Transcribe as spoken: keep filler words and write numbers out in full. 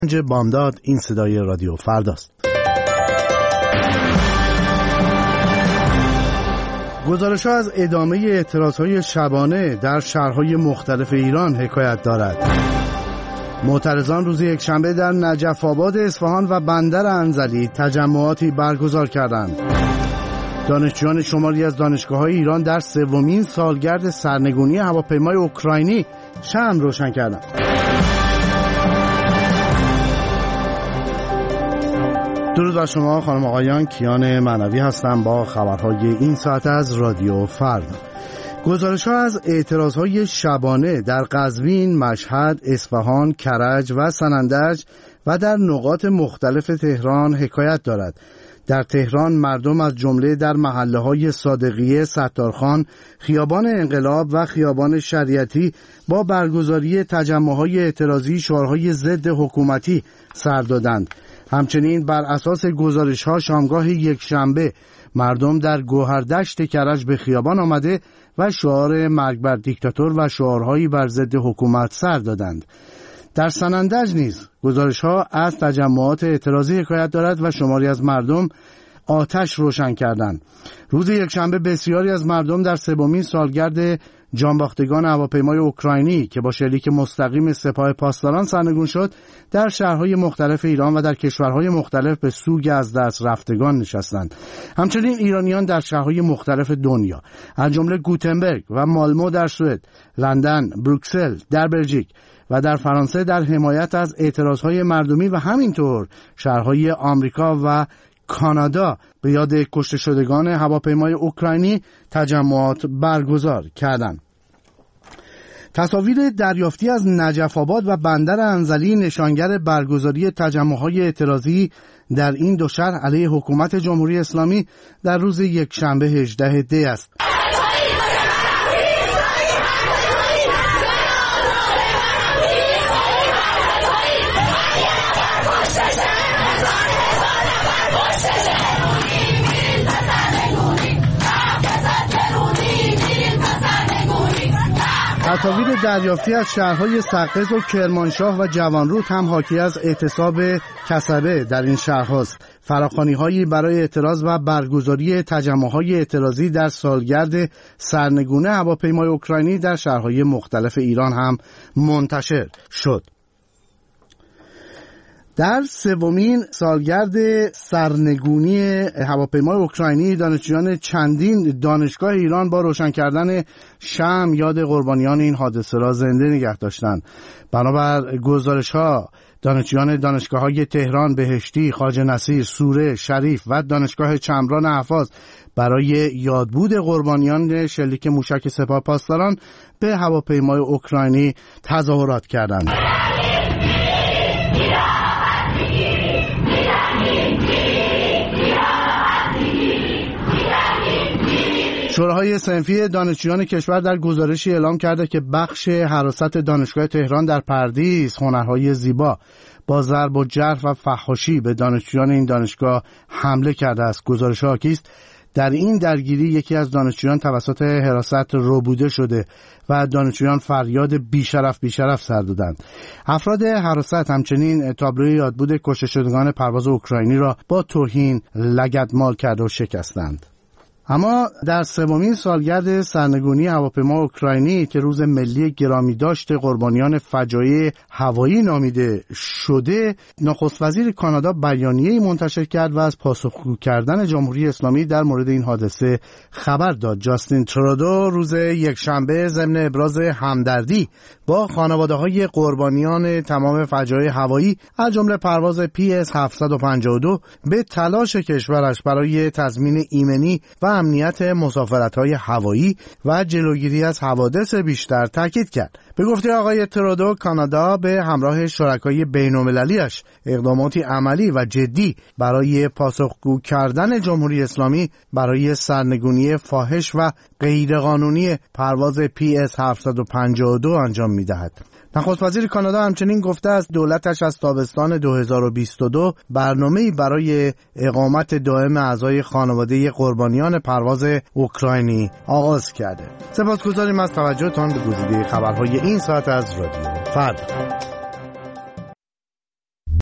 بامداد. این صدای رادیو فرداست. گزارش‌ها از ادامه اعتراض‌های شبانه در شهرهای مختلف ایران حکایت دارد. معترضان روز یکشنبه در نجف آباد اصفهان و بندر انزلی تجمعاتی برگزار کردند. دانشجویان شماری از دانشگاه‌های ایران در سومین سالگرد سرنگونی هواپیمای اوکراینی شمع روشن کردند. درود بر شما خانم آقایان، کیان معنوی هستم با خبرهای این ساعت از رادیو فردا. گزارش‌ها از اعتراضهای شبانه در قزوین، مشهد، اصفهان، کرج و سنندج و در نقاط مختلف تهران حکایت دارد. در تهران مردم از جمله در محله‌های صادقیه، ستارخان، خیابان انقلاب و خیابان شریعتی با برگزاری تجمع‌های اعتراضی شعارهای ضد حکومتی سر دادند. همچنین بر اساس گزارش‌ها شامگاه یکشنبه مردم در گوهردشت کرج به خیابان آمده و شعار مرگ بر دیکتاتور و شعارهایی بر ضد حکومت سر دادند. در سنندج نیز گزارش‌ها از تجمعات اعتراضی حکایت دارد و شماری از مردم آتش روشن کردند. روز یکشنبه بسیاری از مردم در سومین سالگرد جانباختگان هواپیمای اوکراینی که با شلیک مستقیم سپاه پاسداران سرنگون شد در شهرهای مختلف ایران و در کشورهای مختلف به سوگ از دست رفتگان نشستند. همچنین ایرانیان در شهرهای مختلف دنیا از جمله گوتنبرگ و مالمو در سوئد، لندن، بروکسل در بلژیک و در فرانسه در حمایت از اعتراضهای مردمی و همینطور شهرهای آمریکا و کانادا به یاد کشته شدگان هواپیمای اوکراینی تجمعات برگزار کردند. تصاویر دریافتی از نجف آباد و بندر انزلی نشانگر برگزاری تجمع‌های اعتراضی در این دو شهر علیه حکومت جمهوری اسلامی در روز یکشنبه هجدهم دی است. تصاویر دریافتی از شهرهای سقز و کرمانشاه و جوانرود هم حاکی از اعتصاب کسبه در این شهرهاست. فراخوانی‌هایی برای اعتراض و برگزاری تجمع‌های اعتراضی در سالگرد سرنگونی هواپیمای اوکراینی در شهرهای مختلف ایران هم منتشر شد. در سومین سالگرد سرنگونی هواپیمای اوکراینی دانشجویان چندین دانشگاه ایران با روشن کردن شمع یاد قربانیان این حادثه را زنده نگه داشتند. بنابر گزارش‌ها دانشجویان دانشگاه‌های تهران، بهشتی، خواجه نصیر، سوره، شریف و دانشگاه چمران حفاظ برای یادبود قربانیان شلیک موشک سپاه پاسداران به هواپیمای اوکراینی تظاهرات کردند. شورای صنفی دانشجویان کشور در گزارشی اعلام کرده که بخش حراست دانشگاه تهران در پردیس هنرهای زیبا با ضرب و جرح و فحاشی به دانشجویان این دانشگاه حمله کرده است. گزارش حاکی است در این درگیری یکی از دانشجویان توسط حراست ربوده شده و دانشجویان فریاد بیشرف بیشرف سر دادند. افراد حراست همچنین تابلوی یادبود کشته شدگان پرواز اوکراینی را با توهین لگدمال کرده و شکستند. اما در سومین سالگرد سرنگونی هواپیما اوکراینی که روز ملی گرامی داشت قربانیان فجایع هوایی نامیده شده، نخست وزیر کانادا بیانیه‌ای منتشر کرد و از پاسخگو کردن جمهوری اسلامی در مورد این حادثه خبر داد. جاستین ترودو روز یکشنبه ضمن ابراز همدردی با خانواده‌های قربانیان تمام فجایع هوایی از جمله پرواز پی اس هفتصد و پنجاه و دو به تلاش کشورش برای تضمین ایمنی و امنیت مسافرت‌های هوایی و جلوگیری از حوادث بیشتر تاکید کرد. به گفته آقای ترودو، کانادا به همراه شرکای بین‌المللی‌اش اقداماتی عملی و جدی برای پاسخگو کردن جمهوری اسلامی برای سرنگونی فاحش و غیرقانونی پرواز پی اس هفتصد و پنجاه و دو انجام می‌دهد. نخست وزیر کانادا همچنین گفته است دولتش از تابستان دو هزار و بیست و دو برنامه‌ای برای اقامت دائم اعضای خانواده قربانیان پرواز اوکراینی آغاز کرده. سپاسگزاریم از توجهتان به گزیده خبرهای این ساعت از رادیو فردا.